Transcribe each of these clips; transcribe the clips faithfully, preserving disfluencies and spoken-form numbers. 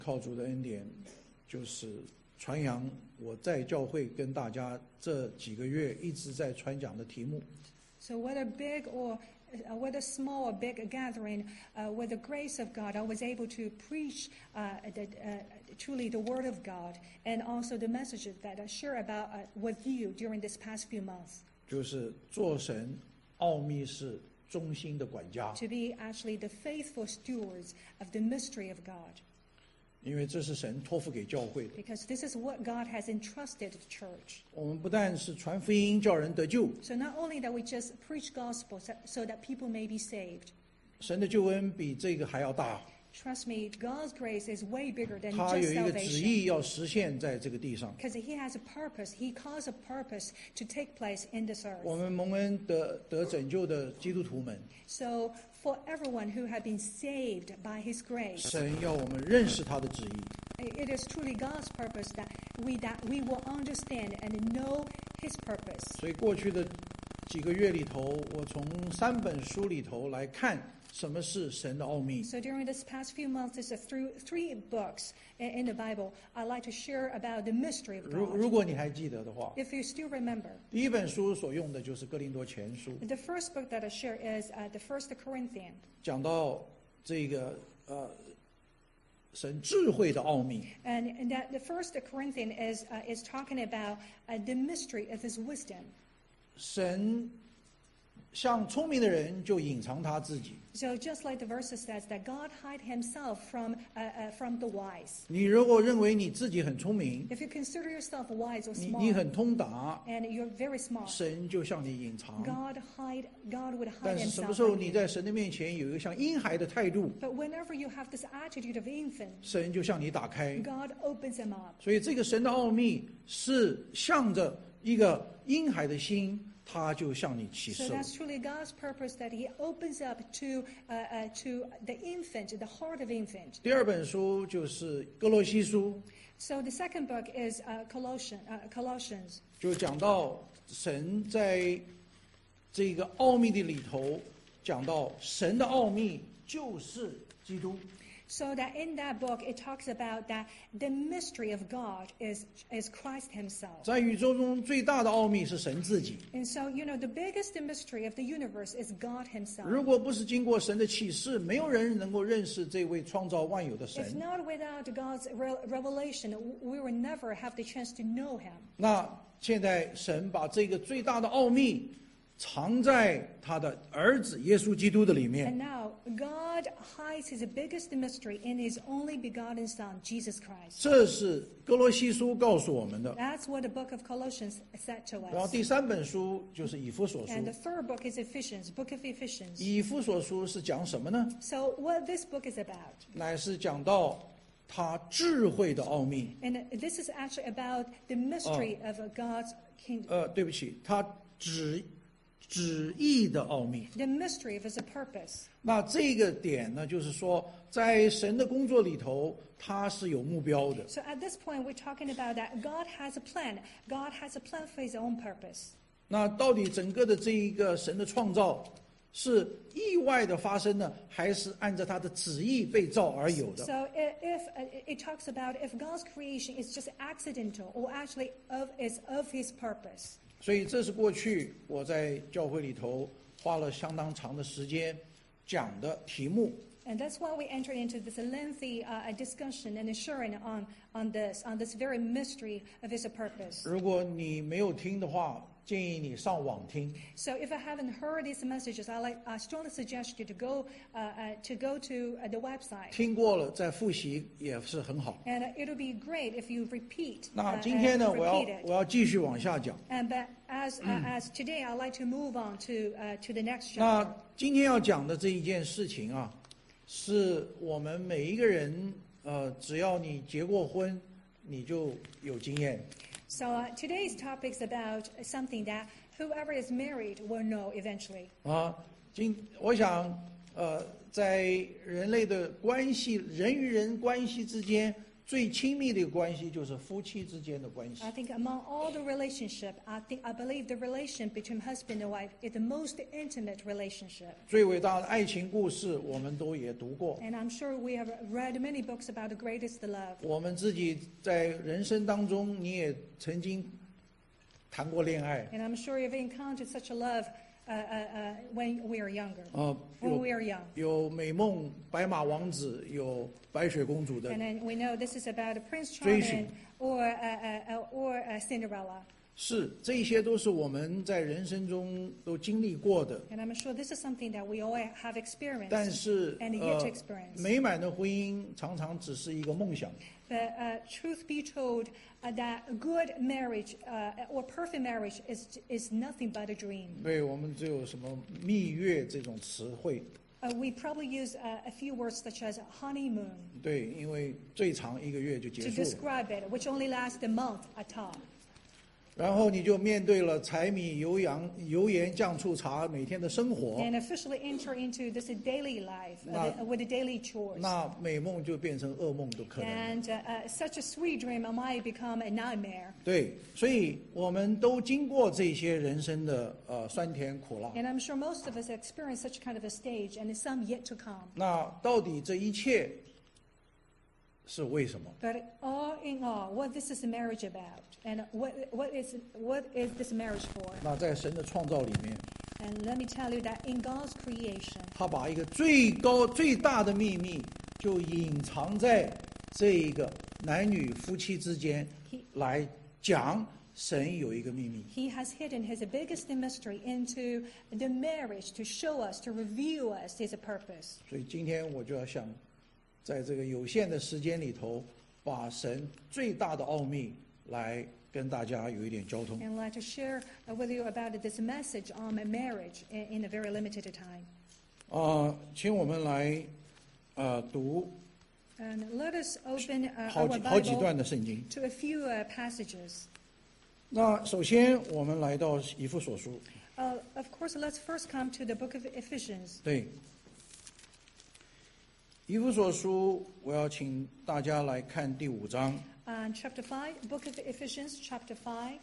靠主的恩典，就是传扬我在教会跟大家这几个月一直在传讲的题目。 So whether big or uh, whether small or big gathering, uh, with the grace of God, I was able to preach uh, the, uh, truly the Word of God, and also the messages that I share about uh, with you during this past few months. 就是做神奥秘是忠心的管家。 To be actually the faithful stewards of the mystery of God. 因为这是神托付给教会的。 Because this is what God has entrusted the church. 我们不但是传福音叫人得救， So not only that we just preach gospel so, so that people may be saved. 神的救恩比这个还要大。 Trust me, God's grace is way bigger than 他 just 有一个旨 salvation. 意要实现在这个地上。 Because He has a purpose. He caused a purpose to take place in this earth. 我们蒙恩得得拯救的基督徒们， So for everyone who have been saved by His grace, 神要我们认识他的旨意。 it is truly God's purpose that we that we will understand and know His purpose. 所以过去的几个月里头，我从三本书里头来看什么是神的奥秘。 So during this past few months, there's a through three books in, in the Bible I'd like to share about the mystery of 如 God. 如果你还记得的话， If you still remember, 第一本书所用的就是哥林多前书， the first book that I share is uh, the First Corinthians. 讲到这个呃神智慧的奥秘。 And, and that the First Corinthians is uh, is talking about uh, the mystery of His wisdom. 神向聪明的人就隐藏他自己。 So just like the verse says that God hide Himself from uh, uh, from the wise. 你如果认为你自己很聪明， If you consider yourself wise or 你 smart, 你很通达， and you're very smart, 神就向你隐藏。 God hide God would 但 hide 是什么 Himself 时候 from 你 you. 在神的面前有一个像婴孩的态度， But whenever you have this attitude of infant, 神就向你打开。 God opens them up. 所以这个神的奥秘是向着一个婴孩的心，他就向你启 So 示了。 that's truly God's purpose, that He opens up to uh, uh, to the infant, the heart of infant. 第二本书就是哥罗西书， So the second book is uh, Colossian, uh, Colossians. 就讲到神在这个奥秘的里头，讲到神的奥秘就是基督。 So that in that book it talks about that the mystery of God is is Christ Himself. 在宇宙中最大的奥秘是神自己。 And so, you know, the biggest mystery of the universe is God Himself. 如果不是经过神的启示，没有人能够认识这位创造万有的 If 神。 not without God's re- revelation, we will never have the chance to know Him. 那现在神把这个最大的奥秘藏在他的儿子耶稣基督的里 And 面。 now, God hides His biggest mystery in His only begotten Son, Jesus Christ. 这是哥罗西书告诉我们的。 That's what the book of Colossians said to 然后 us. 第三本书就是以弗所书。 And the third book is Ephesians, book of Ephesians. 以弗所书是讲什么呢？ So what this book is about, 乃是讲到他智慧的奥秘。 and this is actually about the mystery of God's kingdom, 呃，对不起，他旨旨意的奥秘。 the mystery of His purpose. 那这个点呢，就是说，在神的工作里头，他是有目标的。 So at this point, we're talking about that God has a plan. God has a plan for His own purpose. 那到底整个的这一个神的创造是意外的发生呢，还是按照他的旨意被造而有的？ So i- if uh, it talks about if God's creation is just accidental or actually of is of His purpose. 所以这是过去我在教会里头花了相当长的时间讲的题目。 And that's why we entered into this lengthy uh, discussion and assuring on, on this, on this very mystery of His purpose. 如果你没有听的话，建议你上网听。 So if I haven't heard these messages, I like I strongly suggest you to go uh, uh, to go to uh, the website. 听过了再复习也是很好。 And uh, it'll be great if you repeat. 那 uh, 今天呢， uh, 我要 repeat it. 我要继续往下讲。 And but as uh, as today, I'd like to move on to uh, to the next chapter. 那今天要讲的这一件事情啊，是我们每一个人，呃，只要你结过婚，你就有经验。 So uh, today's topic is about something that whoever is married will know eventually. 啊，今我想，呃，在人类的关系，人与人关系之间， 最亲密的一个关系就是夫妻之间的关系。 I think among all the relationship, I think I believe the relation between husband and wife is the most intimate relationship. 最伟大的爱情故事，我们都也读过。 And I'm sure we have read many books about the greatest love. 我们自己在人生当中，你也曾经谈过恋爱。 And I'm sure you've encountered such a love uh, uh, uh, when we are younger, 呃， when 有 we are young. 有美梦白马王子，有白雪公主的 And then we know this is about Prince 追寻。 Charming or, uh, uh, uh, or uh, Cinderella. 是，这些都是我们在人生中都经历过的。 And I'm sure this is something that we all have experienced 但是， and yet to 呃， experience. 美满的婚姻常常只是一个梦想。 But uh, truth be told, uh, that a good marriage uh, or perfect marriage is is nothing but a dream. 对我们只有什么蜜月这种词汇， Uh, we probably use uh, a few words such as honeymoon 对，因为最长一个月就 to 结束了。 describe it, which only lasts a month at top. 然后你就面对了柴米油盐油盐酱醋茶每天的生活， And officially enter into this daily life uh, Not- the- with the daily chores. 那美梦就变成噩梦都可能。 And uh, uh, such a sweet dream might become a nightmare. 对，所以我们都经过这些人生的呃酸甜苦辣。 And I'm sure most of us experience such kind of a stage, and some yet to come. 那到底这一切是为什么？ But all in all, what this is a marriage about, and what what is what is this marriage for? 那在神的创造里面， And let me tell you that in God's creation, 他把一个最高最大的秘密就隐藏在这一个男女夫妻之间 He- 来讲。神有一个秘密， He has hidden His biggest mystery into the marriage to show us, to reveal us His purpose. 所以今天我就要想，在这个有限的时间里头，把神最大的奥秘来跟大家有一点交通。 And I'd like to share uh, with you about this message on marriage in, in a very limited time. 啊、请我们来呃读 And let us open uh, 好 our 几好几 Bible 段的圣经。 to a few uh, passages. 那首先我们来到以弗所书， Uh, of course, let's first come to the book of Ephesians. 对，以弗所书，我要请大家来看第五章。 Uh, chapter five, book of Ephesians, chapter five.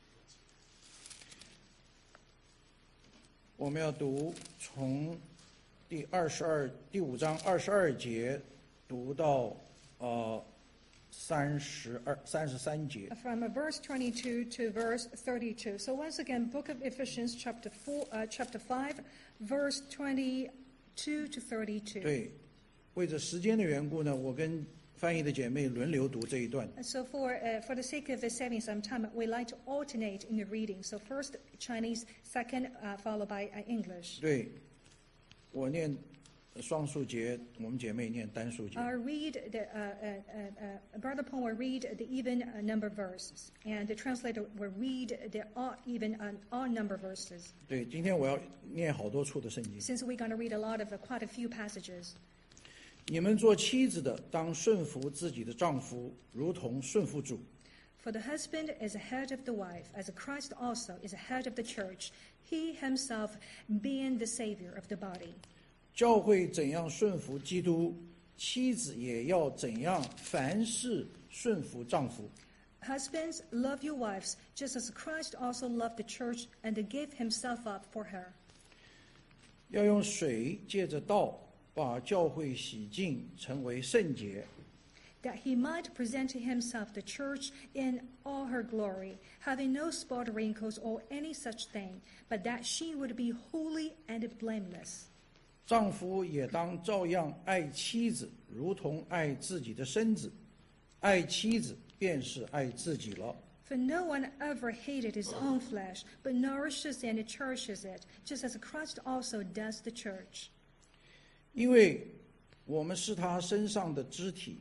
我们要读从第二十二第五章二十二节读到呃三十二三十三节。 From uh, verse twenty-two to verse thirty-two. So once again, book of Ephesians, chapter four, uh, chapter five, verse twenty-two to thirty-two. 对，为着时间的缘故呢，我跟翻译的姐妹轮流读这一段。 And so for uh, for the sake of uh, saving some time, we like to alternate in the reading. So first Chinese, second uh, followed by uh, English. 对，我念双数节，我们姐妹念单数节。 I'll read the uh, uh, uh, uh, Brother Paul will read the even uh, number verses, and the translator will read the odd even and odd number verses. 对，今天我要念好多处的圣经。 Since we're going to read a lot of uh, quite a few passages. 你们做妻子的，当顺服自己的丈夫，如同顺服主。 For the husband is the head of the wife, as Christ also is the head of the church, he himself being the Savior of the body. 教会怎样顺服基督，妻子也要怎样凡事顺服丈夫。 Husbands, love your wives, just as Christ also loved the church and gave himself up for her. 要用水借着道把教会洗净，成为圣洁。 That he might present to himself the church in all her glory, having no spot or wrinkles or any such thing, but that she would be holy and blameless. 丈夫也当照样爱妻子，如同爱自己的身子。爱妻子便是爱自己了。 For no one ever hated his own flesh, but nourishes and cherishes it, just as Christ also does the church. 因为我们是他身上的肢体。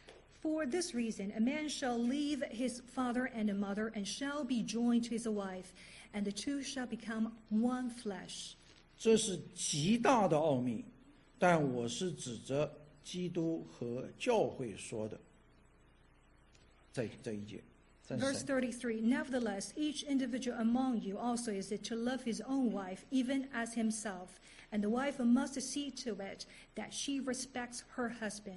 For this reason, a man shall leave his father and mother and shall be joined to his wife, and the two shall become one flesh. 这是极大的奥秘，但我是指着基督和教会说的。在这一节，三十 Verse 三。 thirty-three, Nevertheless, each individual among you also is to love his own wife, even as himself, and the wife must see to it that she respects her husband.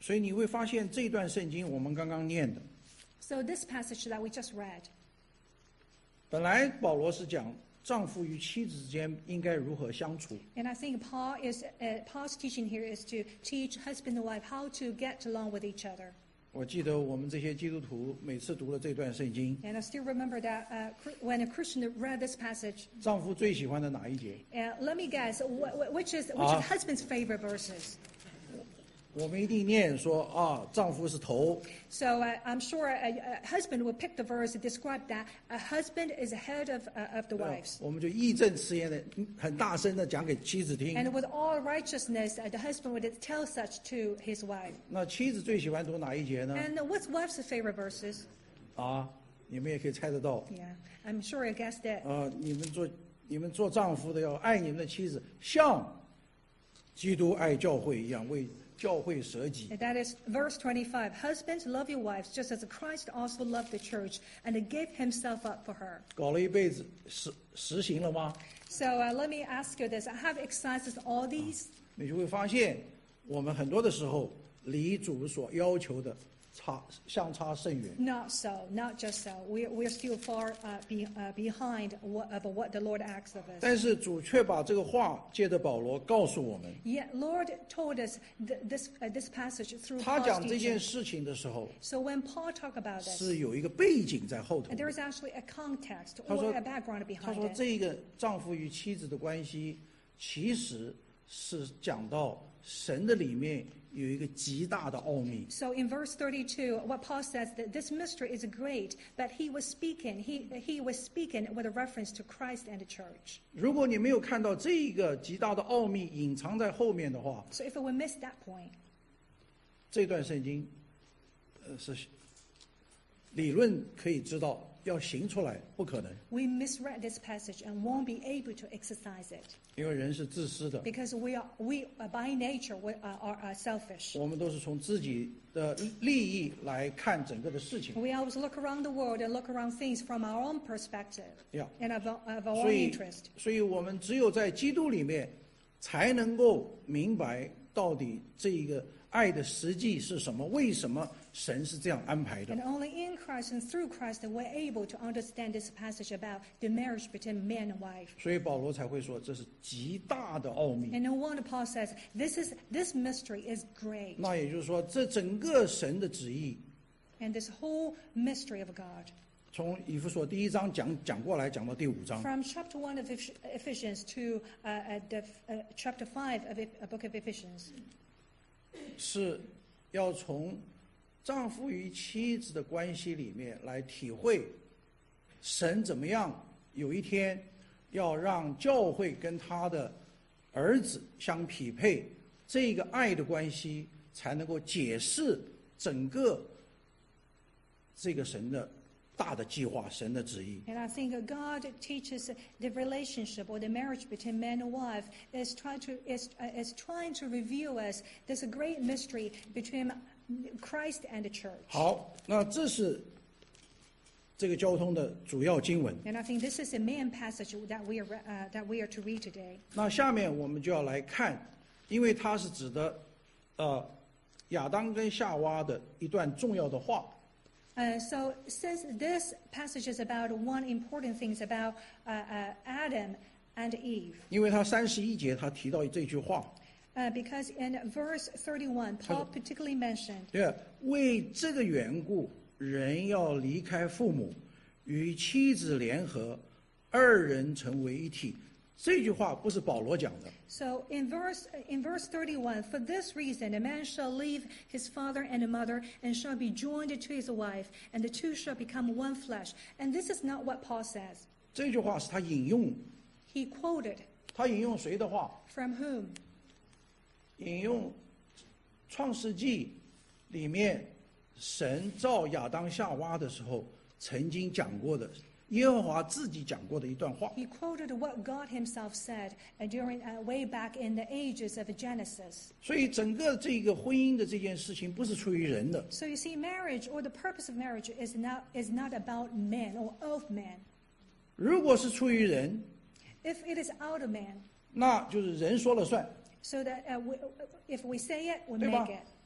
所以你会发现这段圣经我们刚刚念的， So this passage that we just read, 本来保罗是讲丈夫与妻子之间应该如何相处， and I think Paul is uh, Paul's teaching here is to teach husband and wife how to get along with each other. 我记得我们这些基督徒每次读了这段圣经， And I still remember that uh, Chri- when a Christian read this passage, 丈夫最喜欢的哪一节？ uh, let me guess, wh- wh- which is which Ah. is husband's favorite verses? 我们一定念说啊，丈夫是头， So uh, I'm sure a, a husband will pick the verse to describe that a husband is the head of uh, of the 对吧 wives. 我们就义正辞严的、很大声的讲给妻子听。 And with all righteousness, uh, the husband would tell such to his wife. 那妻子最喜欢读哪一节呢？ And what's wife's favorite verses? 啊，你们也可以猜得到。 Yeah, I'm sure I guessed it. 啊，你们做你们做丈夫的要爱你们的妻子，像基督爱教会一样，为教会舍己。 And that is verse twenty-five. Husbands, love your wives, just as Christ also loved the church and gave himself up for her. 搞了一辈子，实实行了吗？ So uh, let me ask you this. Have exercised all these? 你就会发现，我们很多的时候离主所要求的差相差甚远。 Not so, not just so. We're, we're still far uh, be, uh, behind what, of what the Lord asks of us. 但是主却把这个话借着保罗告诉我们， Yet Lord told us th- this, uh, this passage through 他 Paul's 讲这件 teaching. 事情的时候， So when Paul talked about this, 是有一个背景在后头 and。there is actually a context 他 or 说 a background 他 behind 说 it. 这个丈夫与妻子的关系，其实是讲到神的里面有一个极大的奥秘。 So in verse thirty-two, what Paul says that this mystery is great, but he was speaking, he, he was speaking with a reference to Christ and the church. 如果你没有看到这个极大的奥秘隐藏在后面的话， So if we miss that point, 这段圣经，呃，是理论可以知道，要行出来不可能， we misread this passage and won't be able to exercise it 因为人是自私的， because we are we uh, by nature we are, are, are selfish. 我们都是从自己的利益来看整个的事情。 We always look around the world and look around things from our own perspective Yeah. and of, of our 所 own 以 interest. 所以我们只有在基督里面，才能够明白到底这一个爱的实际是什么，为什么神是这样安排的 And。only in Christ and through Christ that we're able to understand this passage about the marriage between man and wife. 所以保罗才会说这是极大的奥秘。 And no wonder Paul says this is this mystery is great. 那也就是说，这整个神的旨意， And this whole mystery of God. 从以弗所第一章讲讲过来，讲到第五章， From chapter one of Eph- Ephesians to uh, uh, the, uh, chapter five of the book of Ephesians. 是要从丈夫与妻子的关系里面来体会神怎么样有一天要让教会跟他的儿子相匹配，这个爱的关系才能够解释整个这个神的大的计划，神的旨意。 And I think God teaches the relationship or the marriage between man and wife is trying to is, uh, is trying to reveal us this great mystery between Christ and the church. 好，那这是这个交通的主要经文。 And I think this is the main passage that we are uh, that we are to read today. 那下面我们就要来看，因为它是指的，呃，亚当跟夏娃的一段重要的话。 Uh, so since this passage is about one important thing about uh, uh, Adam and Eve, 因为他三十一节他提到这句话， uh, because in verse thirty-one, Paul particularly mentioned, 对吧？为这个缘故，人要离开父母，与妻子联合，二人成为一体。这句话不是保罗讲的， so in verse in verse thirty-one, for this reason a man shall leave his father and mother and shall be joined to his wife, and the two shall become one flesh. And this is not what Paul says. 这句话是他引用， He quoted 他引用谁的话？ from whom? 引用创世纪里面神造亚当夏娃的时候曾经讲过的，耶和华自己讲过的一段话。 He quoted what God himself said uh, during uh, way back in the ages of Genesis. 所以整个这个婚姻的这件事情不是出于人的， So you see, marriage or the purpose of marriage is not is not about man or of man. 如果是出于人， If it is out of man, 那就是人说了算， so that uh, we, if we say it, we 对吧 make it.？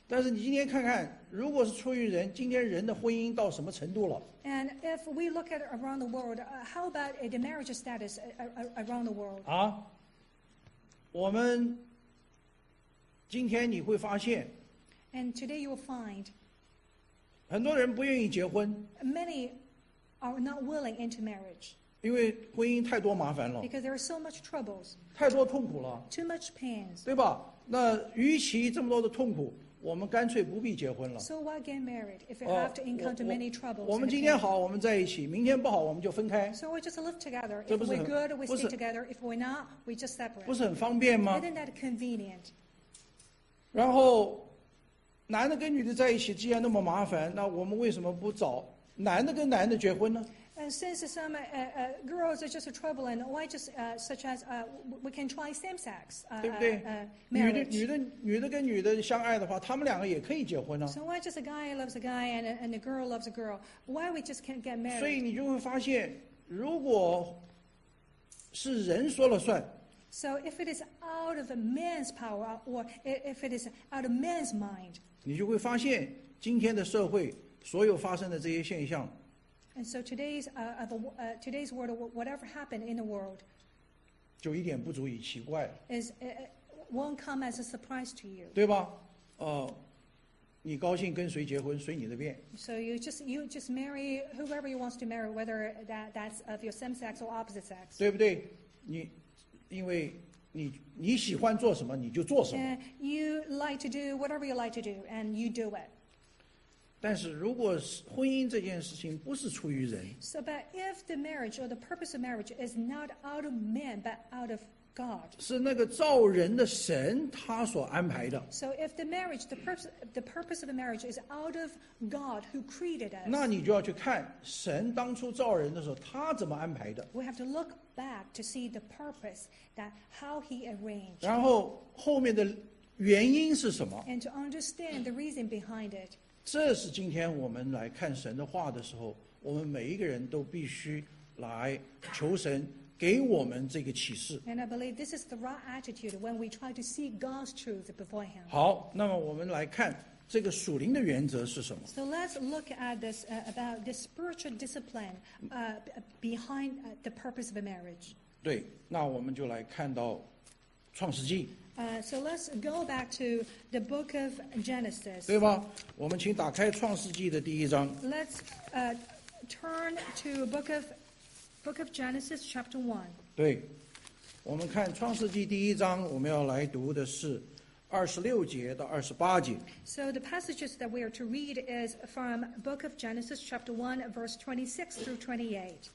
但是你今天看看，如果是出于人，今天人的婚姻到什么程度了？ And if we look at around the world, uh, how about uh, the marriage status uh, uh, around the world? 啊，我们今天你会发现， And today you will find 很多人不愿意结婚， many are not willing into marriage 因为婚姻太多麻烦了， because there are so much troubles, 太多痛苦了， too much pains. 对吧？那与其这么多的痛苦，我们干脆不必结婚了。 So why get married if you 哦 have to encounter 我 many troubles? 我们 and 今天 pain? 好，我们在一起；明天不好，我们就分开， So we just live together. 这 If 不是 we're 很- good, we 不是- stay together. If we're not, we just 不 separate. 是很方便吗？ Isn't that convenient? 然后，男的跟女的在一起，既然那么麻烦，那我们为什么不找男的跟男的结婚呢？ And since some uh, uh, girls are just a trouble, and why just uh, such as uh, w- we can try same-sex uh, 对不对？ uh, uh, 女的 marriage. 女的女的跟女的相爱的话，他们两个也可以结婚啊。 So why just a guy loves a guy and a, and a girl loves a girl? Why we just can't get 所以 married? 你就会发现，如果是人说了算， So if it is out of a man's power, or i- if it is out of man's mind, 你就会发现今天的社会所有发生的这些现象， and so today's uh, of a, uh, today's world, or whatever happened in the world, 就一点不足以奇怪了， is uh, uh, won't come as a surprise to you. 对吧？呃，你高兴跟谁结婚，随你的便。 So you just you just marry whoever you want to marry, whether that that's of your same sex or opposite sex. 对不对？你，因为你你喜欢做什么，你就做什么。 And you like to do whatever you like to do, and you do it. 但是如果是婚姻这件事情不是出于人， So, but if the marriage or the purpose of marriage is not out of man but out of God, 是那个造人的神他所安排的， so if the marriage, the purpose, the purpose of the marriage is out of God who created us, 那你就要去看神当初造人的时候他怎么安排的， we have to look back to see the purpose that how He arranged, 然后后面的原因是什么？ and to understand the reason behind it. 这是今天我们来看神的话的时候，我们每一个人都必须来求神给我们这个启示。 And I believe this is the right attitude when we try to see God's truth before Him. 好，那么我们来看这个属灵的原则是什么？ So let's look at this uh, about the spiritual discipline uh, b- behind uh, the purpose of a marriage. 对，那我们就来看到创世纪， Uh, so let's go back to the book of Genesis. 对吧？我们请打开创世纪的第一章。 Let's uh, turn to book of book of Genesis chapter one. 对，我们看创世纪第一章，我们要来读的是二十六节到二十八节。 So the passages that we are to read is from book of Genesis chapter one, verse twenty-six through twenty-eight.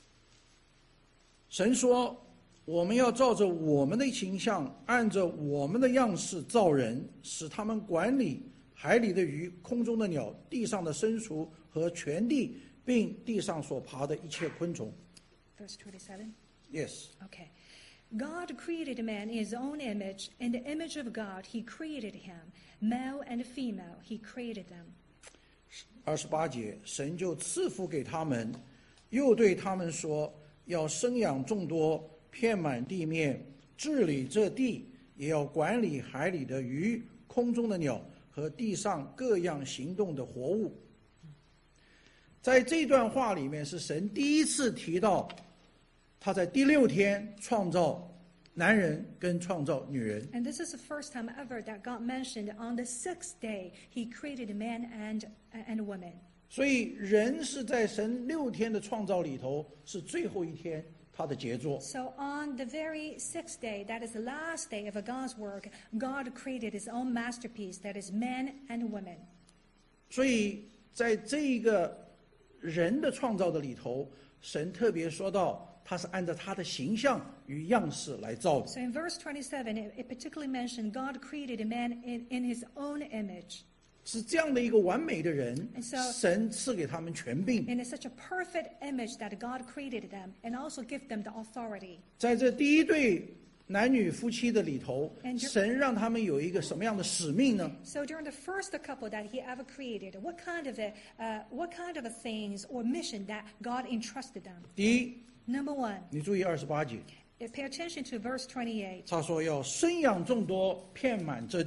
神说：“我们要照着我们的形象，按着我们的样式造人，使他们管理海里的鱼、空中的鸟、地上的牲畜和全地，并地上所爬的一切昆虫。” Verse twenty-seven. Yes， Okay. God created man in his own image. In the image of God, he created him. Male and female, he created them. 二十八节，神就赐福给他们，又对他们说：“要生养众多，遍满地面，治理这地，也要管理海里的鱼、空中的鸟和地上各样行动的活物。”在这段话里面，是神第一次提到，他在第六天创造男人跟创造女人。 And this is the first time ever that God mentioned on the sixth day, he created a man and, and a woman. 所以人是在神六天的创造里头，是最后一天他的杰作。 So on the very sixth day, that is the last day of God's work, God created his own masterpiece, that is man and woman. 所以在这一个人的创造的里头，神特别说到，他是按照他的形象与样式来造的。 So in verse twenty-seven, it, it particularly mentioned God created a man in, in his own image. 是这样的一个完美的人 And，so- 神赐给他们权柄。 And it's such a perfect image that God created them and also give them the authority. 在这第一对男女夫妻的里头， And you- 神让他们有一个什么样的使命呢？ So during the first couple that he ever created, what kind of a, uh, what kind of a things or mission that God entrusted them? 第一， Number one, 你注意二十八节， pay attention to verse twenty-eight. 他说要生养众多，遍满这地。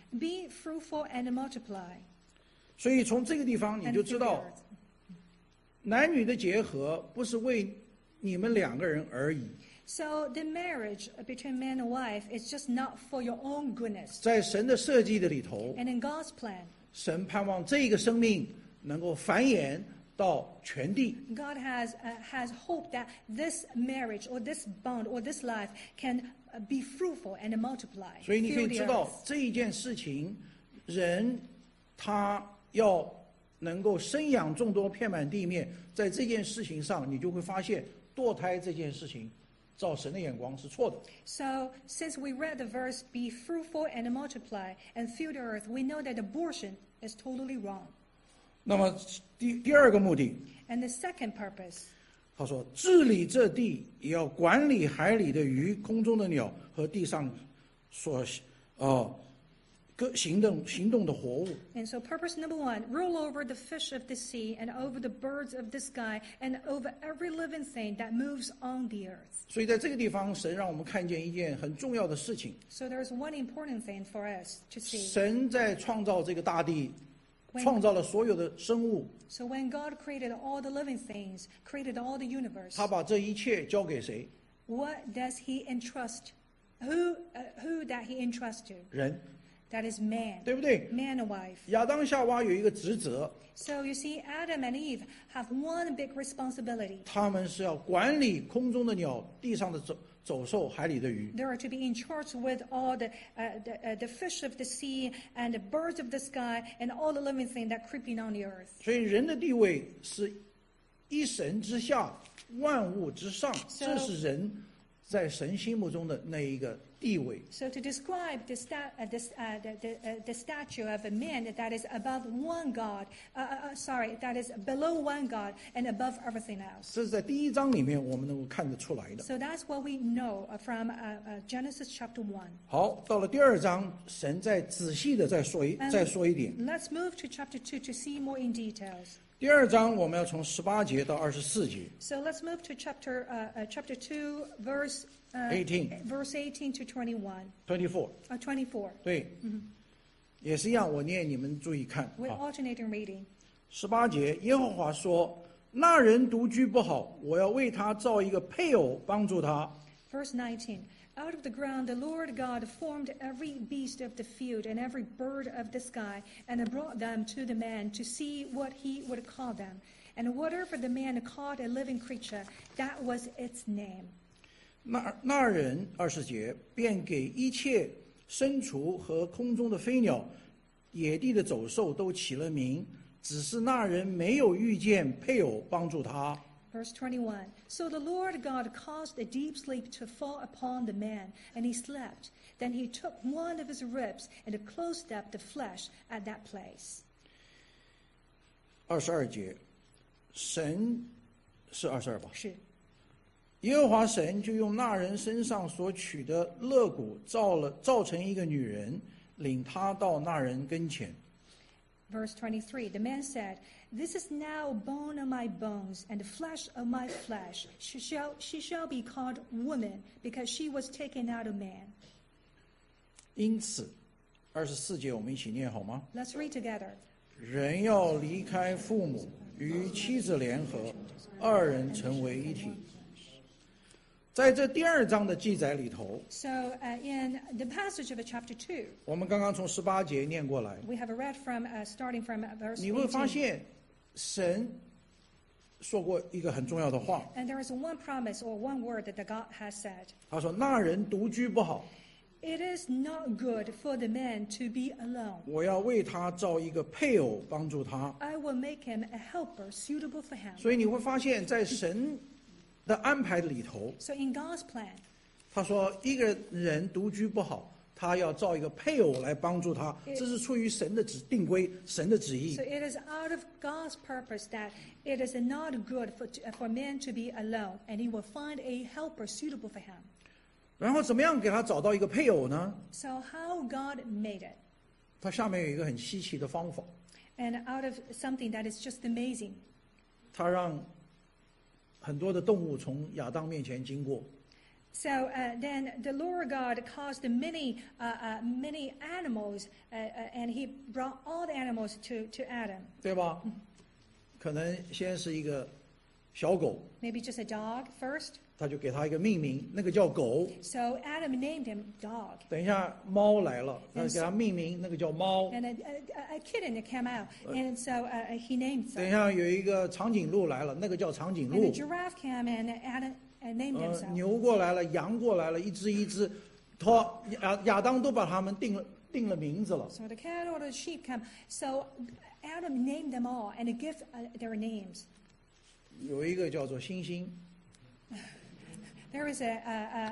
Be fruitful and multiply. 所以从这个地方你 And 就 fill 知 the 道， earth. 男女的结合不是为你们两个人而已， So the marriage between man and wife is just not for your own goodness. 在神的设计的里头， And in God's plan, 神盼望这个生命能够繁衍到全地。 God has uh, has hope that this marriage or this bond or this life can uh, be fruitful and multiply. 所以你可以 Fill the 知道 earth. 这一件事情，人他要能够生养众多，遍满地面，在这件事情上，你就会发现堕胎这件事情，照神的眼光是错的。 So, since we read the verse, be fruitful and multiply and fill the earth, we know that abortion is totally wrong. 那么第第二个目的， And the second purpose, 他说治理这地，也要管理海里的鱼、空中的鸟和地上所呃各行动行动的活物。 and so purpose number one, rule over the fish of the sea and over the birds of the sky and over every living thing that moves on the earth. 所以在这个地方，神让我们看见一件很重要的事情： So there's one important thing for us to see. 神在创造这个大地， When- 创造了所有的生物， So when God created all the living things, created all the universe, 他把这一切交给谁？ what does he entrust? Who, uh, who that he entrusts to? 人， That is man. 对不对？ Man and wife. 亚当夏娃有一个职责， So you see, Adam and Eve have one big responsibility. 他们是要管理空中的鸟、地上的走走兽、海里的鱼。 They are to be in charge with all the, uh, the, uh, the fish of the sea and the birds of the sky and all the living things that creeping on the earth. 所以人的地位是一神之下，万物之上， So- 这是人在神心目中的那一个地位。 So to describe the, sta- uh, this, uh, the, the, uh, the statue of a man that is above one God, uh, uh, uh, sorry, that is below one God and above everything else. 这是在第一章里面我们能够看得出来的。 So that's what we know uh, from uh, uh, Genesis chapter one. 好，到了第二章，神再仔细的再说一 And 再说一点。 Let's move to chapter two to see more in details. 第二章我们要从十八节到二十四节。 So let's move to chapter uh, uh, chapter two, verse uh, eighteen. verse eighteen to twenty-one, twenty-four， uh, twenty-four. 对，也是一样，我念你们注意看 We're 啊。 alternating reading. 十八节，耶和华说：“那人独居不好，我要为他造一个配偶，帮助他。 Verse nineteen. Out of the ground the Lord God formed every beast of the field and every bird of the sky, and brought them to the man to see what he would call them. And whatever the man called a living creature, that was its name. 那那人二十节，便给一切牲畜和空中的飞鸟、野地的走兽都起了名，只是那人没有遇见配偶帮助他。” Verse twenty-one. So the Lord God caused a deep sleep to fall upon the man, and he slept. Then he took one of his ribs and closed up the flesh at that place. 二十二节，神是二十二吧？ 是。 耶和华神就用那人身上所取的肋骨造了造成一个女人，领他到那人跟前。 Verse twenty-three. The man said, This is now bone of my bones and flesh of my flesh. She shall, she shall be called woman, because she was taken out of man. 因此，二十四节我们一起念好吗？ Let's read together. 人要离开父母，与妻子联合，二人成为一体。在这第二章的记载里头， So uh, in the passage of chapter two, 我们刚刚从十八节念过来， we have read from, uh, starting from verse 你会发 eighteen. 现，神说过一个很重要的话， And there is one promise or one word that the God has said. 他说：“那人独居不好， It is not good for the man to be alone. 我要为他造一个配偶帮助他。 I will make him a helper suitable for him. ” 所以你会发现在神的安排里头， So in God's plan, 他说一个人独居不好，他要造一个配偶来帮助他，这是出于神的旨定规，神的旨意 so。it is out of God's purpose that it is not good for, for man to be alone, and he will find a helper suitable for him. 然后怎么样给他找到一个配偶呢？ So how God made it, 他下面有一个很稀奇的方法， and out of something that is just amazing, 他让很多的动物从亚当面前经过， So uh, then the Lord God caused many, uh, uh, many animals, uh, uh, and He brought all the animals to, to Adam. 对吧？可能先是一个小狗， Maybe just a dog first. 他就给它一个命名，那个叫狗。 So Adam named him dog. 等一下猫来了，他给它命名，那个叫猫。 And a, a, a kitten that came out, and so uh, he named 等一 him. 下有一个长颈鹿来了，那个叫长颈 And 鹿 the。giraffe came, and Adam uh, named 呃， himself. 牛过来了，羊过来了，一只一只，他亚亚当都把他们定了定了名字了。 So the cattle or the sheep come. So Adam named them all and gave uh, their names. 有一个叫做猩猩， There is a, a,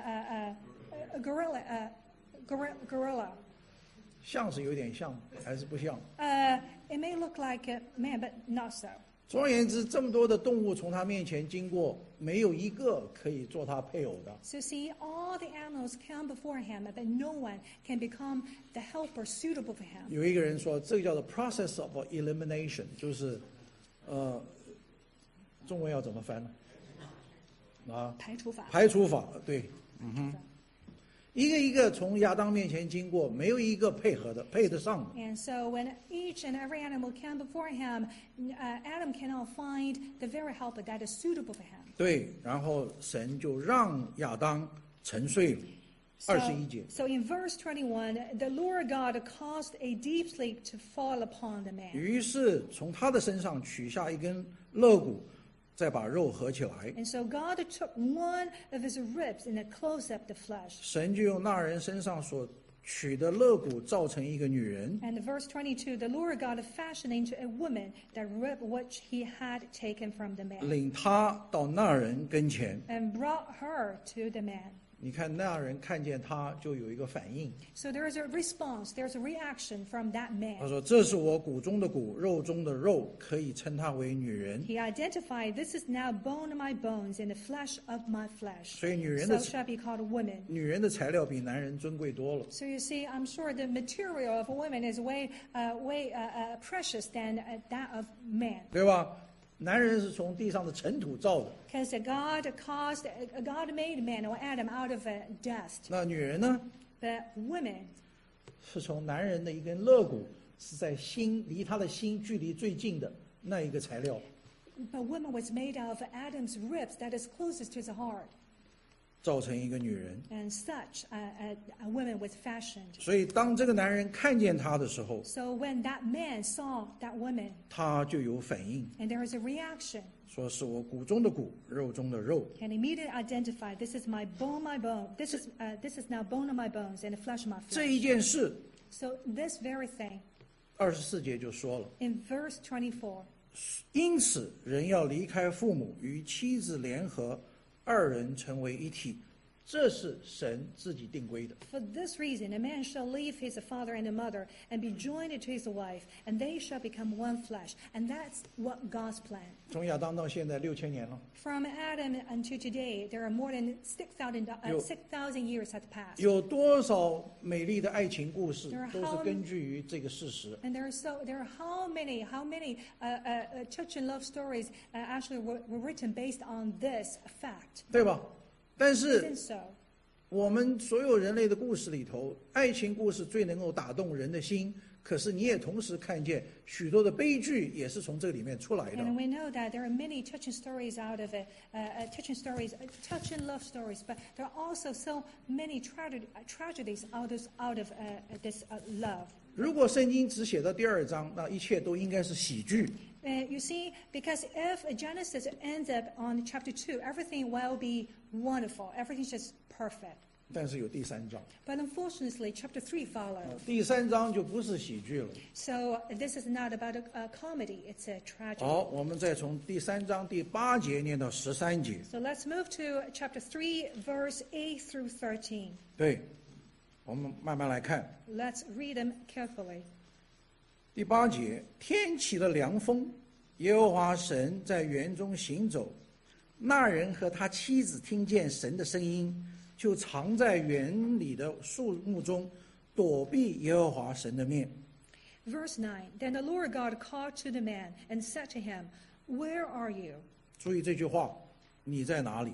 a, a, a gorilla, a gorilla, gorilla. 像是有点像，还是不像？ Uh, it may look like a man, but not so. 总而言之，这么多的动物从他面前经过，没有一个可以做他配偶的。 So see, all the animals come before him, but no one can become the helper suitable for him. 有一个人说，这个叫做 process of elimination，就是，呃，中文要怎么翻呢？啊， 排除法。 排除法，对，嗯哼，一个一个从亚当面前经过，没有一个配合的，配得上的。 And so when each and every animal came before him, uh, Adam cannot find the very helper that is suitable for him. 对，然后神就让亚当沉睡了。二十一节， So in verse twenty-one, the Lord God caused a deep sleep to fall upon the man. 于是从他的身上取下一根肋骨，再把肉合起来。 And so God took one of his ribs and closed up the flesh. 神就用那人身上所取的肋骨造成一个女人， And verse twenty-two, the Lord God fashioned into a woman that rib which he had taken from the man, 领他到那人跟前。 and brought her to the man. 你看那人看见他就有一个反应， So there is a response, there's a reaction from that 他 man. 说：“这是我骨中的骨，肉中的肉，可以称她为女人。 He identified, this is now bone of my bones and the flesh of my flesh. 所以女人 So 的 shall be called a woman. 女人的材料比男人尊贵多了。 So you see, I'm sure the material of a woman is way, uh, way uh, uh, precious than uh, that of man. 对吧？男人是从地上的尘土造的， Because God caused, uh, God made man or Adam out of uh, dust. 那女人呢， But women, 是从男人的一根肋骨，是在心离他的心距离最近的那一个材料， but woman was made out of Adam's ribs that is closest to his heart. 造成一个女人。 And such a, a, a woman was fashioned. 所以当这个男人看见她的时候， So when that man saw that woman, 他就有反应， and there was a reaction, 说是我骨中的骨，肉中的肉。 and immediately identified, this is my bone, my bone. This is uh, this is now bone of my bones and the flesh of my 这 flesh. 一件事， So this very thing, 二十四节就说了。 in verse twenty-four, 因此，人要离开父母，与妻子联合，二人成为一体。这是神自己定规的。 for this reason, a man shall leave his father and mother and be joined to his wife, and they shall become one flesh. And that's what God's plan. 从亚当到现在六千年了， From Adam until today, there are more than six thousand uh, Yo- six thousand years have passed. 有多少美丽的爱情故事 There are 都是 how- 根据于这个事实。 And there are so there are how many how many uh, uh, uh, church and love stories uh, actually were, were written based on this fact. 对吧？但是 Isn't so? 我们所有人类的故事里头，爱情故事最能够打动人的心。可是你也同时看见许多的悲剧也是从这里面出来的。 And we know that there are many touching stories out of it, uh, uh, touching stories, uh, touching love stories, but there are also so many tragedy, uh, tragedies out of out of uh, this uh, love. 如果圣经只写到第二章，那一切都应该是喜剧。 Uh, you see, because if Genesis ends up on chapter two, everything will be wonderful, everything's just perfect. 但是有第三章， But unfortunately, chapter three follows. 第三章就不是喜剧了。 So this is not about a, a comedy; it's a tragedy. 好，我们再从第三章第八节念到十三节。 So let's move to chapter three, verse eight through thirteen. 对，我们慢慢来看。 Let's read them carefully. 第八节，天起了凉风，耶和华神在园中行走，那人和他妻子听见神的声音，就藏在园里的树木中，躲避耶和华神的面。 Verse nine. Then the Lord God called to the man and said to him, "Where are you?" 注意这句话，你在哪里？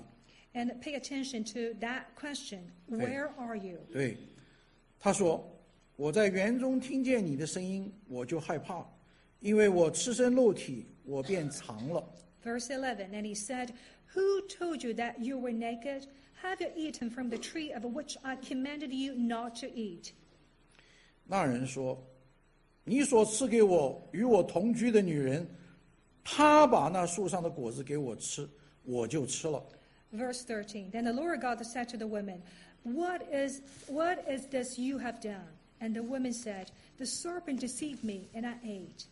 And pay attention to that question. Where are you? 对，他说：“我在园中听见你的声音，我就害怕，因为我赤身露体，我便藏了。” Verse eleven, and he said, Who told you that you were naked? Have you eaten from the tree of which I commanded you not to eat? 那人说：“你所赐给我与我同居的女人，她把那树上的果子给我吃，我就吃了。” Verse thirteen, Then the Lord God said to the woman, What is, what is this you have done? And the woman said, The serpent deceived me, and I ate.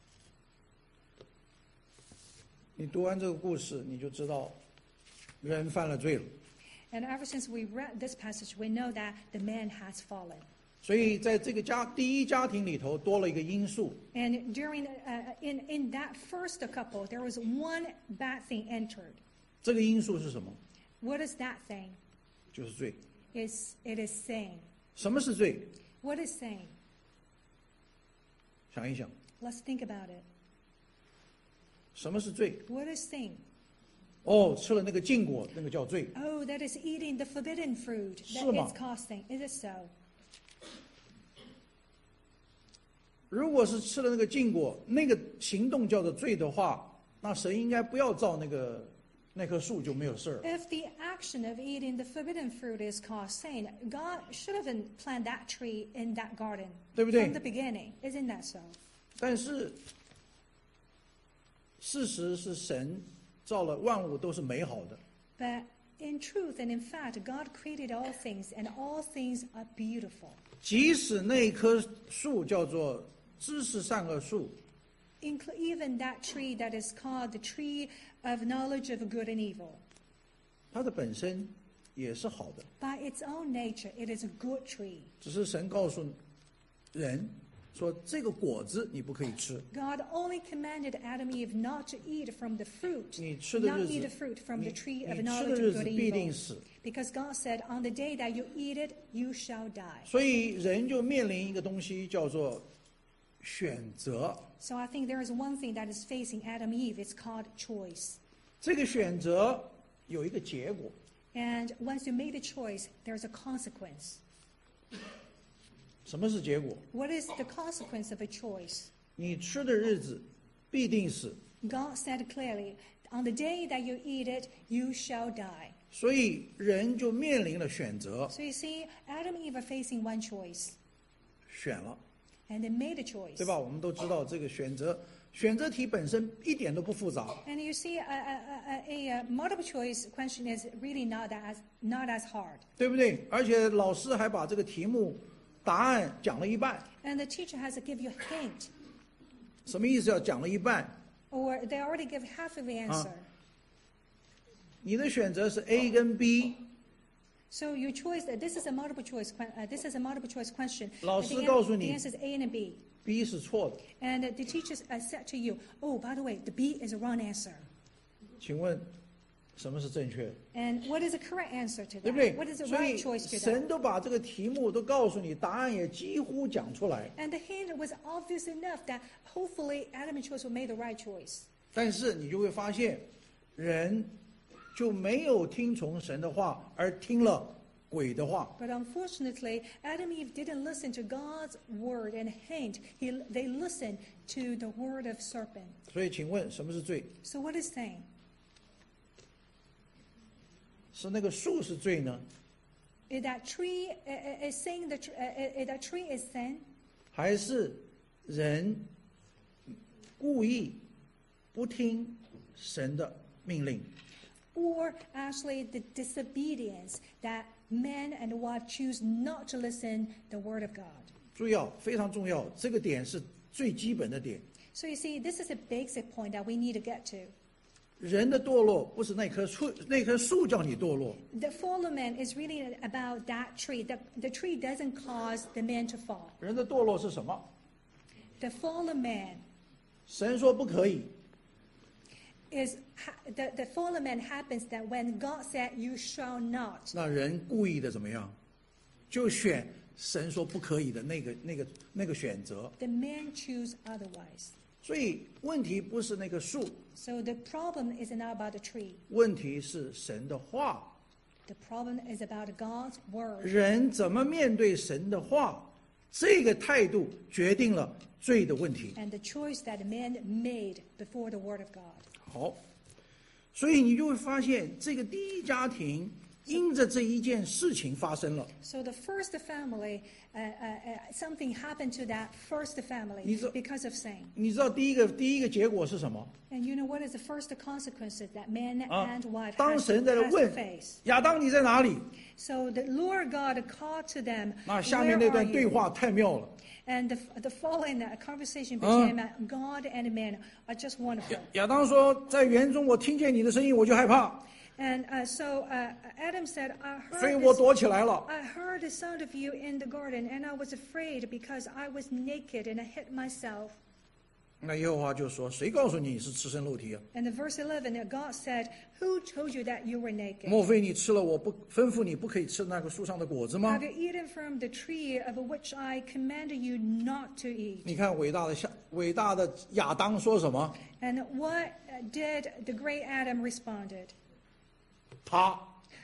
你读完这个故事，你就知道人犯了罪了。 And ever since we read this passage, we know that the man has fallen. 所以在这个家第一家庭里头多了一个因素， And during uh, in in that first couple, there was one bad thing entered. 这个因素是什么？ What is that thing? 就是罪。 It's, it is sin. 什么是罪？ What is sin? 想一想， Let's think about it. 什么是罪？ What is sin? 哦，吃了那个禁果，那个叫罪。 Oh, that is eating the forbidden fruit. That 是吗？ is causing. Is it so? 如果是吃了那个禁果，那个行动叫做罪的话，那神应该不要造那个那棵树就没有事儿。 If the action of eating the forbidden fruit is caused sin, God should have planted that tree in that garden 对不对？ from the beginning. Isn't that so? 但是事实是神造了万物都是美好的， But in truth and in fact, God created all things, and all things are beautiful. 即使那棵树叫做知识善恶树， Inclu- even that tree that is called the tree of knowledge of good and evil. 它的本身也是好的， By its own nature, it is a good tree. 只是神告诉人说这个果子你不可以吃， God only commanded Adam and Eve not to eat from the fruit, 你吃的 not 日 eat 子 the fruit from 你 the tree 你 of 吃的 knowledge 日 of 子 good and 必定 evil. 死。 Because God said, on the day that you eat it, you shall die. 所以人就面临一个东西叫做选择， So I think there is one thing that is facing Adam and Eve. It's called choice. 这个选择有一个结果， And once you made a choice, there's a consequence. 什么是结果？ What is the consequence of a choice? 你吃的日子必定死， God said clearly, on the day that you eat it, you shall die. 所以人就面临了选择， So you see, Adam and Eve are facing one choice, 选了， and they made a choice. 对吧？我们都知道这个选择选择题本身一点都不复杂， And you see, a, a, a, a multiple choice question is really not as not as hard. 对不对？而且老师还把这个题目答案讲了一半， And the teacher has to give you a hint, 什么意思？要讲了一半， or they already give half of the answer. 你的选择是 A 跟 B， So your choice, this is a multiple choice. que- Uh, this is a multiple choice question. 老 But 师 the, 告诉 an- 你 the answer is A and B. B 是错的， And uh, the teachers uh, said to you, "Oh, by the way, the B is a wrong answer." 请问什么是正确的？ And what is the correct answer to 对 that? 不对 What is？the 所 right 以 choice to that? 神都把这个题目都告诉你，答案也几乎讲出来。 And the hint was obvious enough that hopefully Adam and Choice will make the right choice. 但是你就会发现，人就没有听从神的话，而听了鬼的话。 But unfortunately, Adam and Eve didn't listen to God's word and hint. He, they listened to the word of serpent. 所以，请问什么是罪？ So what is saying? 是那个树是罪呢， Is that tree uh, uh, is saying that uh, uh, that tree is sin, 还是人故意不听神的命令？ or actually the disobedience that man and wife choose not to listen the word of God? 注意啊，非常重要，这个点是最基本的点。 So you see, this is a basic point that we need to get to. 人的堕落不是那棵树，那棵树叫你堕落， The fall of man is really about that tree. The, the tree doesn't cause the man to fall. 人的堕落是什么？ The fall of man 神说不可以， is ha- the, the fall of man happens that when God said, "You shall not," 那人故意的怎么样？就选神说不可以的那个、那个、那个选择。 the man choose otherwise. 所以问题不是那个树， So the problem is not about the tree. 问题是神的话 The problem is about God's word. 人怎么面对神的话，这个态度决定了罪的问题。 And the choice that man made before the word of God. 好，所以你就会发现，这个第一家庭因着这一件事情发生了。 So the first family, uh, uh, uh, something happened to that first family 你知- because of sin. 你知道第一个第一个结果是什么？ And you know what is the first consequences that man 啊 and wife 当 has, 神在那 has to 问 face? 亚当你在哪里？ So the Lord God called to them, 那下 where 面那 are 段对 you? 话太妙了。 And the, the following uh, conversation 啊 between uh, God and man are just wonderful. 亚亚当说，在园中我听见你的声音，我就害怕， And uh, so uh, Adam said, I 所以 heard, 我 this, 躲起来了。 I heard the sound of you in the garden, and I was afraid because I was naked and I hid myself. 那耶和华就说：“谁告诉你你是赤身肉体啊？ And in verse eleven, uh, God said, Who told you that you were naked? 莫非你吃了我不吩咐你不可以吃那个树上的果子吗 Have you eaten from the tree of which I commanded you not to？” eat? 你看伟大的夏伟大的亚当说什么？ And what uh, did the great Adam responded? 他，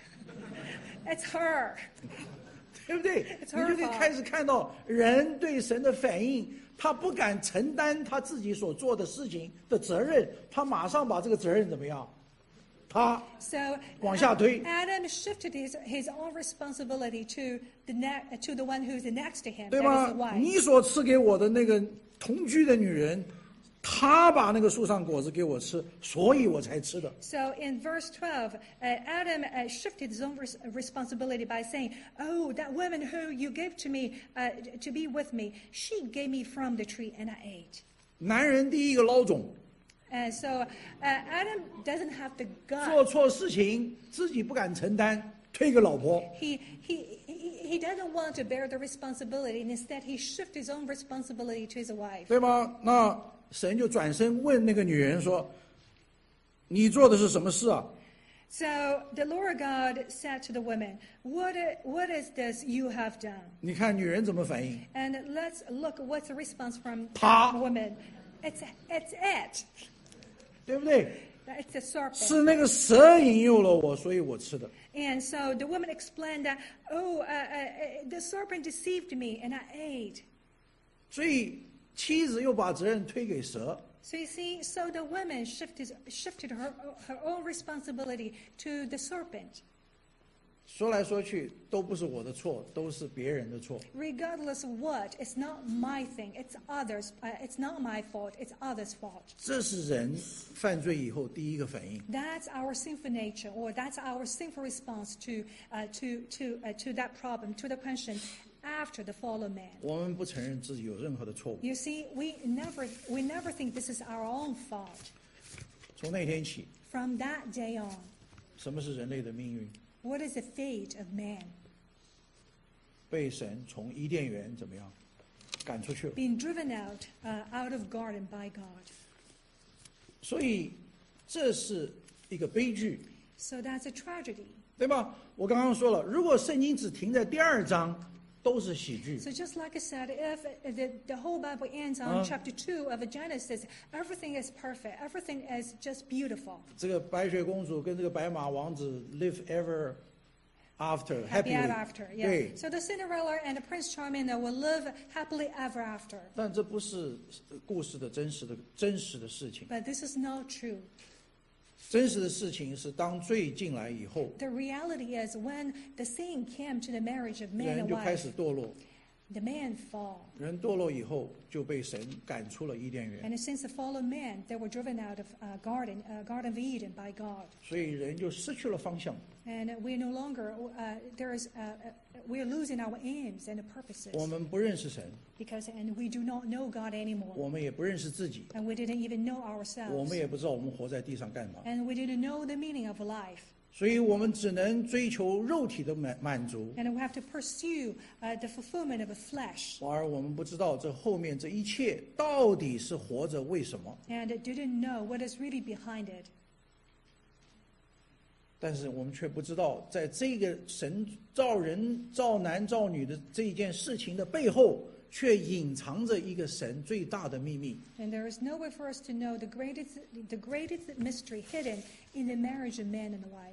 It's her. 对不对？ It's 你 her 就得 fault. 开始看到人对神的反应，他不敢承担他自己所做的事情的责任，他马上把这个责任怎么样？他 So 往下推。 Adam shifted his, his own responsibility to the ne- to the one who's next to him, 对 that 吗 is the？wife. 你所赐给我的那个同居的女人，她把那个树上果子给我吃，所以我才吃的。 So in verse twelve, uh, Adam uh, shifted his own res- responsibility by saying, "Oh, that woman who you gave to me uh, to be with me, she gave me from the tree and I ate." 男人第一个孬种， And so uh, Adam doesn't have the 做 gut. 错事情自己不敢承担，推给老婆。 He, he, he, he doesn't want to bear the responsibility, and instead he shifted his own responsibility to his wife. 对吗？那神就转身问那个女人说：“你做的是什么事啊 So the Lord God said to the woman, what, i- what is this you have done?？” 你看女人怎么反应？ And let's look what's the response from Ta. the woman. It's, it's it. 对不对？ It's a serpent. 是那个蛇引诱了我，所以我吃的。 And so the woman explained that, oh, uh, uh, uh, the serpent deceived me and I ate. 所以妻子又把责任推给蛇。 So you see, so the woman shifted, shifted her, her own responsibility to the serpent. 说来说去都不是我的错，都是别人的错。 Regardless of what, it's not my thing, it's others, uh, it's not my fault, it's others' fault. 这是人犯罪以后第一个反应。 That's our sinful nature, or that's our sinful response to, uh, to, to, uh, to that problem, to the question after the fall of man. 我们不承认自己有任何的错误。 You see, we never, we never think this is our own fault. 从那天起， From that day on, 什么是人类的命运？ what is the fate of man? 被神从伊甸园怎么样赶出去了？ Being driven out, uh, out of garden by God. 所以这是一个悲剧， So that's a tragedy. 对吧？我刚刚说了，如果圣经只停在第二章，都是喜剧。 So just like I said, if the, the whole Bible ends on Uh. chapter two of Genesis, everything is perfect, everything is just beautiful. 这个白雪公主跟这个白马王子 live ever after Happy happily， ever after, yeah. 对。 So the Cinderella and the Prince Charming uh, will live happily ever after. 但这不是故事的真实的真实的事情。 But this is not true. 真实的事情是，当罪进来以后， The reality is when the sin came to the marriage of man 人 and 就开 wife, 始堕落。 the man fall. 人堕落以后，就被神赶出了伊甸园。 And since the fall of man, they were driven out of uh, garden, uh, Garden of Eden by God. 所以人就失去了方向。 And we no longer, uh, there is, uh, uh, we are losing our aims and purposes. 我们不认识神， Because, and we do not know God anymore. 我们也不认识自己， And we didn't even know 我 ourselves. 们也不知道我们活在地上干嘛。 And we didn't know the meaning of life. 所以我们只能追求肉体的满满足， And we have to pursue uh, the fulfillment of the flesh. 而我们不知道这后面这一切到底是活着为什么。 And didn't know what is really behind it. 但是我们却不知道，在这个神造人、造男、造女的这一件事情的背后，却隐藏着一个神最大的秘密。 And there is no way for us to know the greatest, the greatest mystery hidden in the marriage of man and wife.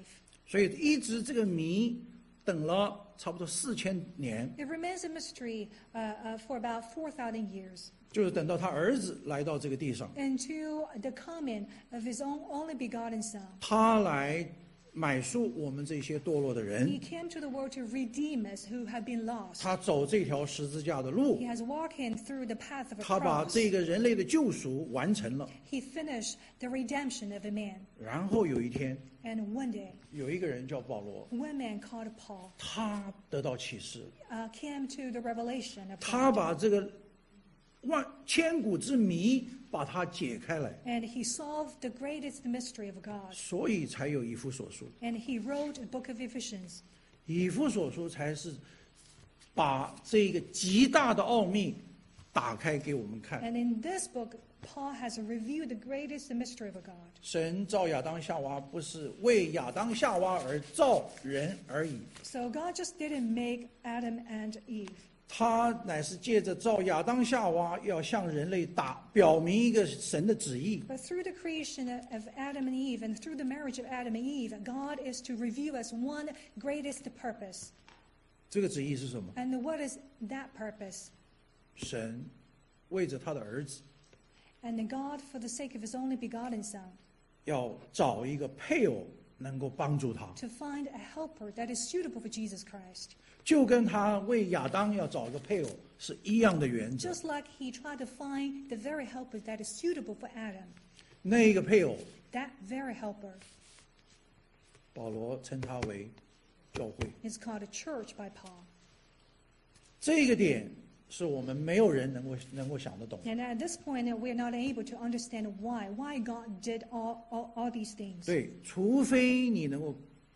所以一直这个谜等了差不多四千年， It remains a mystery uh, uh, for about four thousand years 就是等到他儿子来到这个地上， until the coming of his own only begotten Son. 他来买赎我们这些堕落的 He 人， came to the world to redeem us who have been lost. 他走这条十字架的路 He，has walked in through the path of a 他把 cross. 这个人类的救赎完成了。 He finished the redemption of a man. 然后有一天， And one day, 有一个人叫保罗， one man called Paul 他得到启示， uh, came to the revelation of 他 God. 把这个万千古之谜把它解开来， And he solved the greatest mystery of God. 所以才有以弗所书。 And he wrote the book of Ephesians. 以弗所书才是把这个极大的奥秘打开给我们看。 And in this book, Paul has reviewed the greatest mystery of God. 神造亚当夏娃不是为亚当夏娃而造人而已， So God just didn't make Adam and Eve. 他乃是借着造亚当夏娃，要向人类打表明一个神的旨意。 But through the creation of Adam and Eve and through the marriage of Adam and Eve, God is to reveal us one greatest purpose. 这个旨意是什么？ And what is that purpose? 神为着他的儿子， And God, for the sake of his only begotten Son, 要找一个配偶能够帮助他， to find a helper that is suitable for Jesus Christ. 就跟他为亚当要找一个配偶是一样的原则。 Just like he tried to find the very helper that is suitable for Adam. 那个配偶， That very helper 保罗称他为教会。 is called a church by Paul. 这个点是我们没有人能够能够想得懂。 And at this point, we're not able to understand why. Why God did all, all, all these things. 对，除非你能够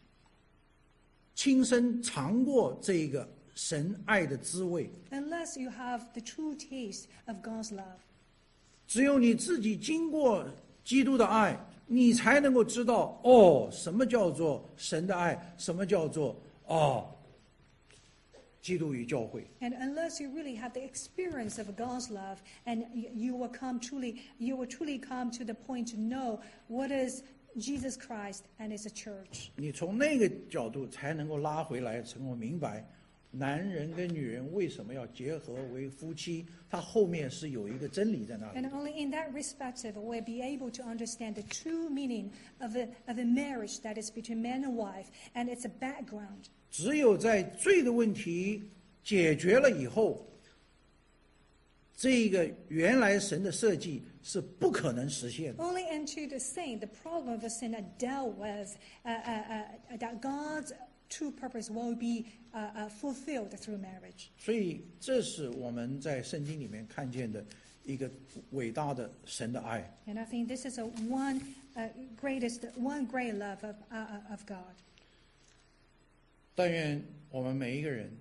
亲身尝过这个神爱的滋味， Unless you have the true taste of God's love. 只有你自己经过基督的爱，你才能够知道哦，什么叫做神的爱，什么叫做哦，基督与教会。 And unless you really have the experience of God's love, and you, you will come truly, you will truly come to the point to know what is Jesus Christ and is a church. 你从那个角度才能够拉回来，成为明白，男人跟女人为什么要结合为夫妻，它后面是有一个真理在那里。 And only in that perspective will we be able to understand the true meaning of a, of a marriage that is between man and wife, and it's a background. 只有在罪的问题解决了以后，这个原来神的设计是不可能实现的。 Only into the sin, the problem of the sin that dealt with, uh, uh, uh, that God's true purpose will be uh, uh, fulfilled through marriage. 所以，这是我们在圣经里面看见的一个伟大的神的爱。 And I think this is a one uh, greatest, one great love of, uh, of God. 但愿我们每一个人，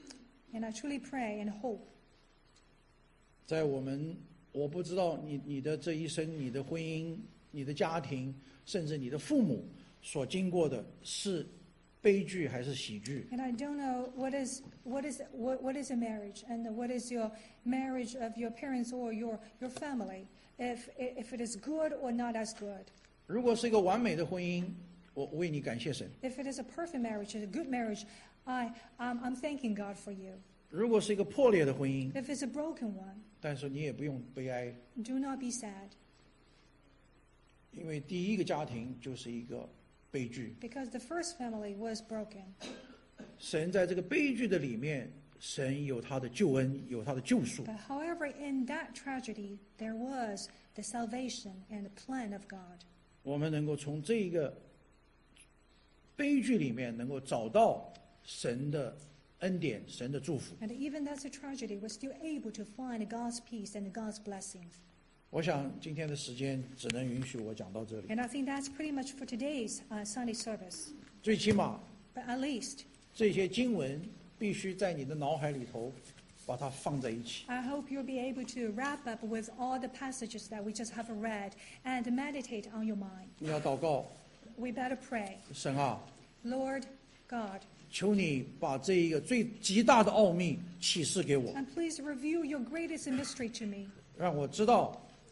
And I truly pray and hope 在我们我不知道你你的这一生、你的婚姻、你的家庭，甚至你的父母所经过的是悲剧还是喜剧。 And I don't know what is what is what, what is a marriage and what is your marriage of your parents or your, your family, if if it is good or not as good. 如果是一个完美的婚姻，我为你感谢神； If it is a perfect marriage, a good marriage, I I'm, I'm thanking God for you. 如果是一个破裂的婚姻， If it's a broken one, 但是你也不用悲哀， do not be sad, 因为第一个家庭就是一个悲剧。 because the first family was broken. 神在这个悲剧的里面，神有他的救恩，有他的救赎。 But however, in that tragedy, there was the salvation and the plan of God. 我们能够从这一个悲剧里面，能够找到神的恩典、神的祝福。 And even that's a tragedy, we're still able to find God's peace and God's blessings. 我想今天的时间只能允许我讲到这里。 And I think that's pretty much for today's uh, Sunday service. 最起码 But at least, 这些经文必须在你的脑海里头把它放在一起。 I hope you'll be able to wrap up with all the passages that we just have read and meditate on your mind. 你要祷告， We better pray. 神啊， Lord God, 求你把这一个最极大的奥秘启示给我， and please reveal your greatest mystery to me, 让我知道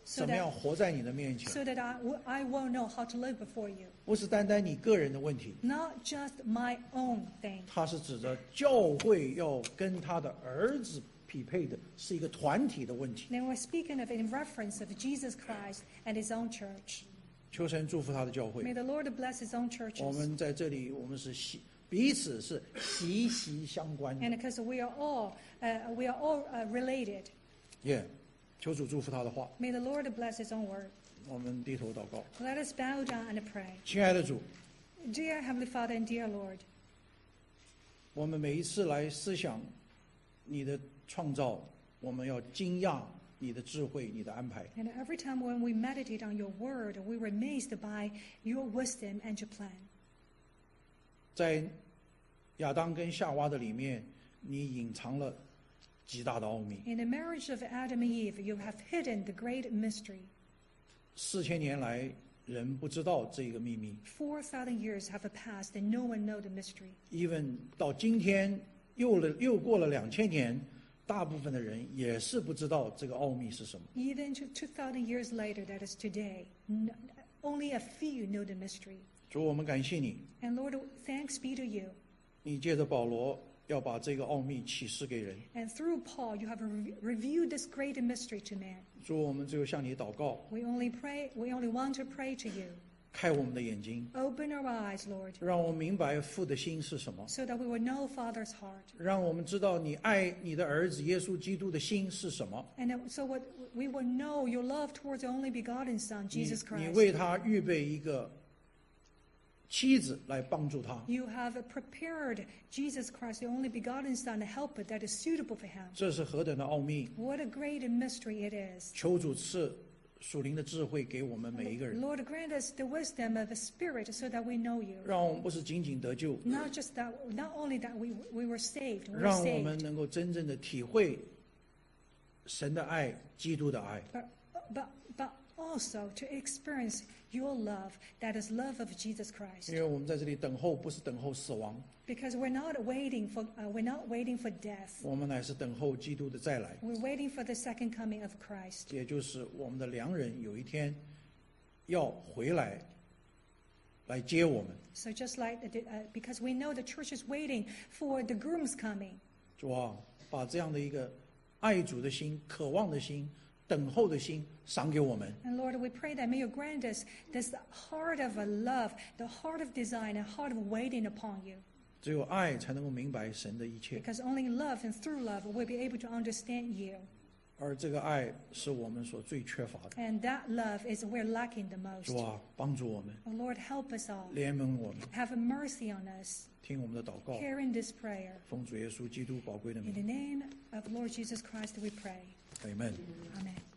So 怎么样 that, 活在你的面前， so that I, w- I will know how to live before you. 不是单单你个人的问题， Not just my own thing. 它是指着教会要跟他的儿子匹配的，是一个团体的问题。 Then we're speaking of in reference of Jesus Christ and his own church. 求神祝福他的教会。 May the Lord bless his own 我 churches. 们在这里，我们是息彼此是息息相关的。 And because we are all, uh, we are all uh, related. 耶，求主祝福他的话。 May the Lord bless his own word. 我们低头祷告。 Let us bow down and pray. 亲爱的主， Dear Heavenly Father and dear Lord, 我们每一次来思想你的创造，我们要惊讶你的智慧、你的安排。 and every time when we meditate on your word, we were amazed by your wisdom and your plan. 在亚当跟夏娃的里面，你隐藏了极大的奥秘。 In the marriage of Adam and Eve, you have hidden the great mystery. 四千年来，人不知道这个秘密。 Four thousand years have passed and no one knows the mystery. even 到今天，又了又过了两千年，大部分的人也是不知道这个奥秘是什么。 Even to two thousand years later, that is today, n- only a few know the mystery. 主，我们感谢你， And Lord, thanks be to you. 你借着保罗要把这个奥秘启示给人。 And through Paul, you have re- revealed this great mystery to man. 主，我们只有向你祷告， We only pray, we only want to pray to you. 开我们的眼睛， Open our eyes, Lord, 让我们明白父的心是什么， so that we will know Father's heart. 让我们知道你爱你的儿子耶稣基督的心是什么。 And that- so what we will know your love towards the only begotten Son, 你 Jesus 你 Christ. 为他预备一个妻子来帮助他， You have prepared Jesus Christ, the only begotten Son, a helper that is suitable for him. 这是何等的奥秘！ What a great mystery it is. 求主赐属灵的智慧给我们每一个人， Lord, grant us the wisdom of the Spirit so that we know you. 让我们不是仅仅得救， Not just that, not only that we, we were saved, we were 让我们 saved, 能够真正的体会神的爱、基督的爱。 but, but, but also to experience your love, that is love of Jesus Christ. 因为我们在这里等候，不是等候死亡， Because we're not waiting for, uh, we're not waiting for death. 我们乃是等候基督的再来， We're waiting for the second coming of Christ. 也就是我们的良人有一天要回来来接我们。 So just like, the, uh, because we know the church is waiting for the groom's coming. 主啊，把这样的一个爱主的心、渴望的心、等候的心赏给我们。 And Lord, we pray that may you grant us this heart of a love, the heart of design, and heart of waiting upon you. 只有爱才能够明白神的一切， Because only love and through love we'll be able to understand you. 而这个爱是我们所最缺乏的。 And that love is we're lacking the most. 主啊，帮助我们， Oh Lord, help us all. 怜悯我们， Have mercy on us. 听我们的祷告， Hear in this prayer. 奉主耶稣基督宝贵的 In 名 the name of Lord Jesus Christ we pray. ，Amen。 Amen.